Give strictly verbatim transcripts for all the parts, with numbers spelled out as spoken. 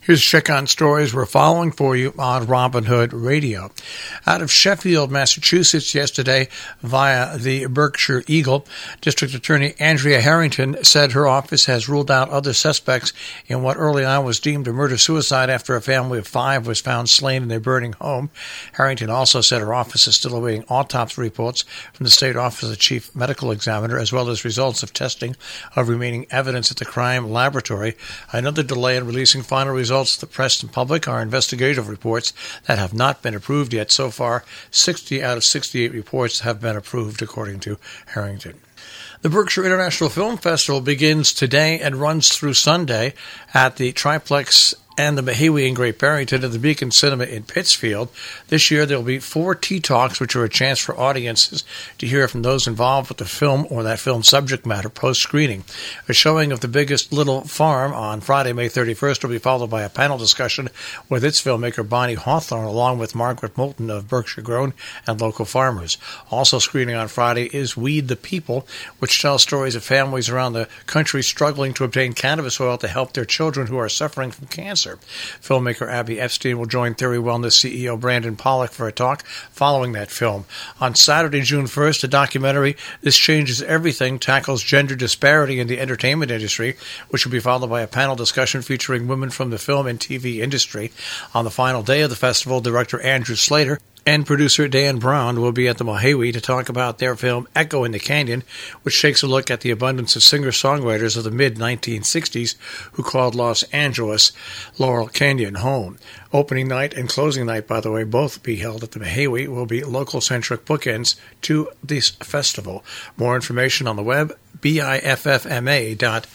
Here's a check on stories we're following for you on Robin Hood Radio. Out of Sheffield, Massachusetts yesterday via the Berkshire Eagle, District Attorney Andrea Harrington said her office has ruled out other suspects in what early on was deemed a murder-suicide after a family of five was found slain in their burning home. Harrington also said her office is still awaiting autopsy reports from the State Office of the Chief Medical Examiner as well as results of testing of remaining evidence at the crime laboratory. Another delay in releasing final results Results to the press and public are investigative reports that have not been approved yet. So far, sixty out of sixty-eight reports have been approved, according to Harrington. The Berkshire International Film Festival begins today and runs through Sunday at the Triplex and the Mahiwi in Great Barrington and the Beacon Cinema in Pittsfield. This year there will be four tea talks, which are a chance for audiences to hear from those involved with the film or that film subject matter post-screening. A showing of The Biggest Little Farm on Friday, May thirty-first, will be followed by a panel discussion with its filmmaker Bonnie Hawthorne, along with Margaret Moulton of Berkshire Grown and local farmers. Also screening on Friday is Weed the People, which tells stories of families around the country struggling to obtain cannabis oil to help their children who are suffering from cancer. Filmmaker Abby Epstein will join Theory Wellness C E O Brandon Pollack for a talk following that film. On Saturday, June first, a documentary, This Changes Everything, tackles gender disparity in the entertainment industry, which will be followed by a panel discussion featuring women from the film and T V industry. On the final day of the festival, director Andrew Slater and producer Dan Brown will be at the Mahiwi to talk about their film Echo in the Canyon, which takes a look at the abundance of singer-songwriters of the mid nineteen sixties who called Los Angeles Laurel Canyon home. Opening night and closing night, by the way, both be held at the Mahiwi, will be local-centric bookends to this festival. More information on the web, B I F F M A dot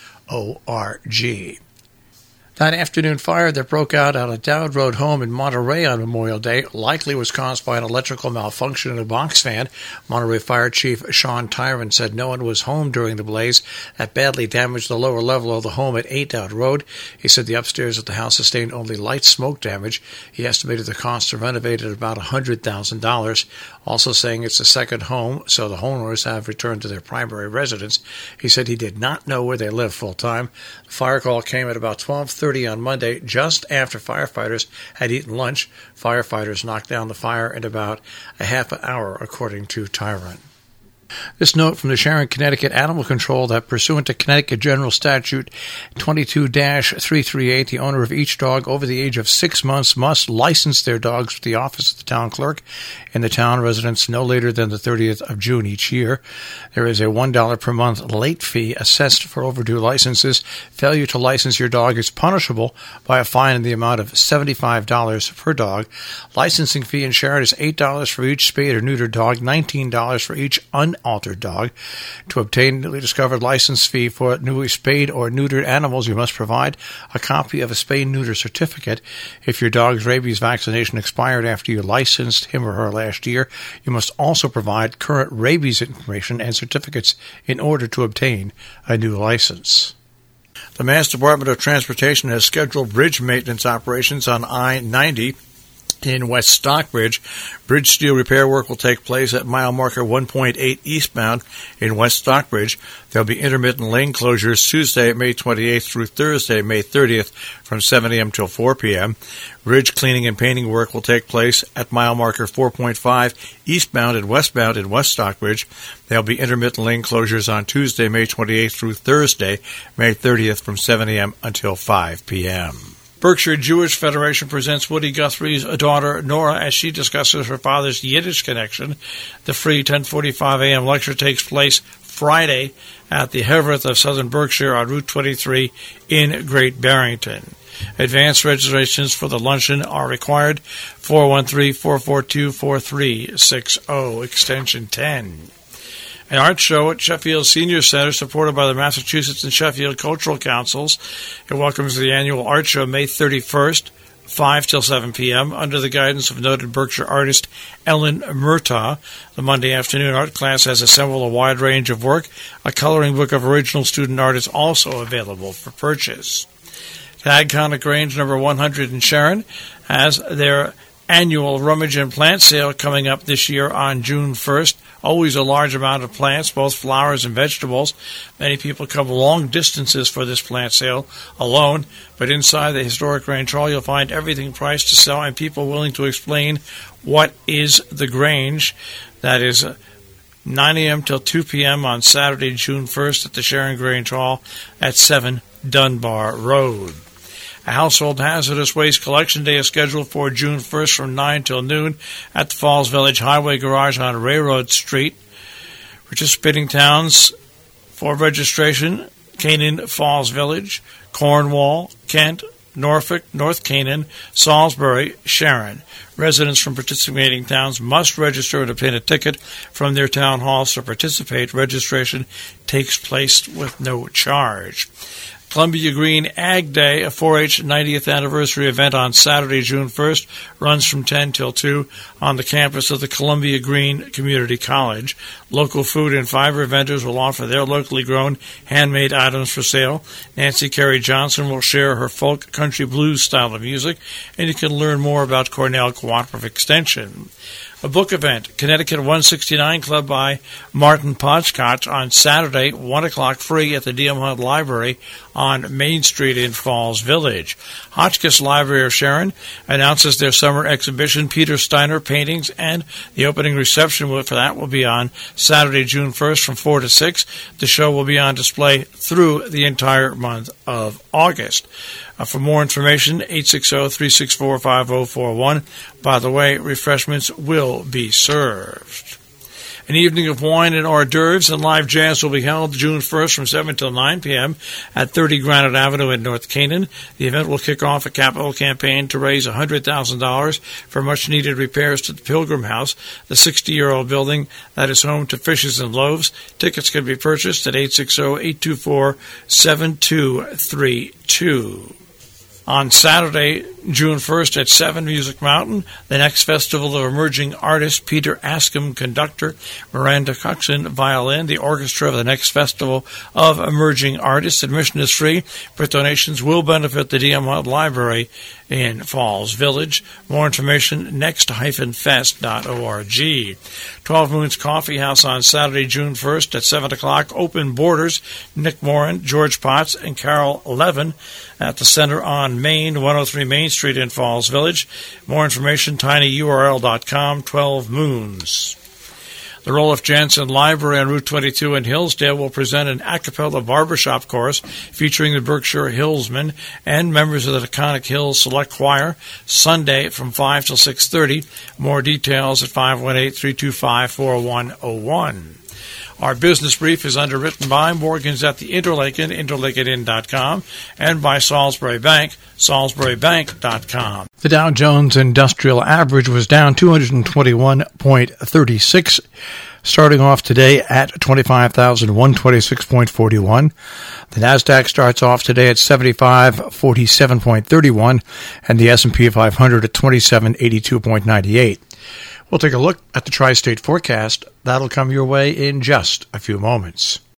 org. That afternoon fire that broke out at a Dowd Road home in Monterey on Memorial Day likely was caused by an electrical malfunction in a box fan. Monterey Fire Chief Sean Tyron said no one was home during the blaze that badly damaged the lower level of the home at eight Dowd Road. He said the upstairs of the house sustained only light smoke damage. He estimated the cost to renovate at about one hundred thousand dollars, also saying it's the second home, so the homeowners have returned to their primary residence. He said he did not know where they live full-time. The fire call came at about twelve thirty on Monday, just after firefighters had eaten lunch. Firefighters knocked down the fire in about a half an hour, according to Tyron. This note from the Sharon, Connecticut Animal Control that pursuant to Connecticut General Statute twenty-two dash three thirty-eight, the owner of each dog over the age of six months must license their dogs with the office of the town clerk in the town residence no later than the thirtieth of June each year. There is a one dollar per month late fee assessed for overdue licenses. Failure to license your dog is punishable by a fine in the amount of seventy-five dollars per dog. Licensing fee in Sharon is eight dollars for each spayed or neutered dog, nineteen dollars for each un altered dog. To obtain newly discovered license fee for newly spayed or neutered animals, you must provide a copy of a spay-neuter certificate. If your dog's rabies vaccination expired after you licensed him or her last year, you must also provide current rabies information and certificates in order to obtain a new license. The Mass Department of Transportation has scheduled bridge maintenance operations on I ninety in West Stockbridge. Bridge steel repair work will take place at mile marker one point eight eastbound in West Stockbridge. There will be intermittent lane closures Tuesday, May twenty-eighth through Thursday, May thirtieth from seven a.m. till four p.m. Bridge cleaning and painting work will take place at mile marker four point five eastbound and westbound in West Stockbridge. There will be intermittent lane closures on Tuesday, May twenty-eighth through Thursday, May thirtieth from seven a.m. until five p.m. Berkshire Jewish Federation presents Woody Guthrie's daughter, Nora, as she discusses her father's Yiddish connection. The free ten forty-five a.m. lecture takes place Friday at the Hevereth of Southern Berkshire on Route twenty-three in Great Barrington. Advanced registrations for the luncheon are required. four one three, four four two, four three six zero, extension ten. An art show at Sheffield Senior Center, supported by the Massachusetts and Sheffield Cultural Councils. It welcomes the annual art show May thirty-first, five till seven p.m., under the guidance of noted Berkshire artist Ellen Murtaugh. The Monday afternoon art class has assembled a wide range of work. A coloring book of original student art is also available for purchase. Tagconic Grange number one hundred in Sharon has their annual rummage and plant sale coming up this year on June first. always a large amount of plants, both flowers and vegetables. Many people come long distances for this plant sale alone, but inside the historic Grange Hall you'll find everything priced to sell and people willing to explain what is the Grange. That is nine a.m. till two p.m. on Saturday, June first at the Sharon Grange Hall at seven Dunbar Road. A household hazardous waste collection day is scheduled for June first from nine till noon at the Falls Village Highway Garage on Railroad Street. Participating towns for registration: Canaan Falls Village, Cornwall, Kent, Norfolk, North Canaan, Salisbury, Sharon. Residents from participating towns must register and obtain a ticket from their town halls to participate. Registration takes place with no charge. Columbia Green Ag Day, a four H ninetieth anniversary event on Saturday, June first, runs from ten till two on the campus of the Columbia Green Community College. Local food and fiber vendors will offer their locally grown handmade items for sale. Nancy Carey Johnson will share her folk country blues style of music, and you can learn more about Cornell Cooperative Extension. A book event, Connecticut one sixty-nine Club by Martin Podskotch on Saturday, one o'clock free at the D M Hunt Library on Main Street in Falls Village. Hotchkiss Library of Sharon announces their summer exhibition, Peter Steiner Paintings, and the opening reception for that will be on Saturday, June first from four to six. The show will be on display through the entire month of August. Uh, for more information, eight six zero, three six four, five zero four one. By the way, refreshments will be served. An evening of wine and hors d'oeuvres and live jazz will be held June first from seven till nine p.m. at thirty Granite Avenue in North Canaan. The event will kick off a capital campaign to raise one hundred thousand dollars for much-needed repairs to the Pilgrim House, the sixty-year-old building that is home to Fishes and Loaves. Tickets can be purchased at eight six zero, eight two four, seven two three two. On Saturday, June first at seven Music Mountain, the next festival of emerging artists, Peter Askham, conductor, Miranda Coxon, violin, the orchestra of the next festival of emerging artists. Admission is free, but donations will benefit the D M Hunt Library in Falls Village. More information, next dash fest dot org. twelve Moons Coffee House on Saturday, June first at seven o'clock. Open Borders, Nick Moran, George Potts, and Carol Levin at the Center on Main, one oh three Main Street in Falls Village. More information, tiny U R L dot com, twelve Moons. The Roloff Jansen Library on Route twenty-two in Hillsdale will present an a cappella barbershop course featuring the Berkshire Hillsmen and members of the Taconic Hills Select Choir, Sunday from five till six thirty. More details at five one eight, three two five, four one zero one. Our business brief is underwritten by Morgans at the Interlaken, interlaken inn dot com, and by Salisbury Bank, salisbury bank dot com. The Dow Jones Industrial Average was down two hundred twenty-one point three six, starting off today at twenty-five thousand one hundred twenty-six point four one. The Nasdaq starts off today at seventy-five forty-seven point three one, and the S and P five hundred at twenty-seven eighty-two point nine eight. We'll take a look at the tri-state forecast. That'll come your way in just a few moments.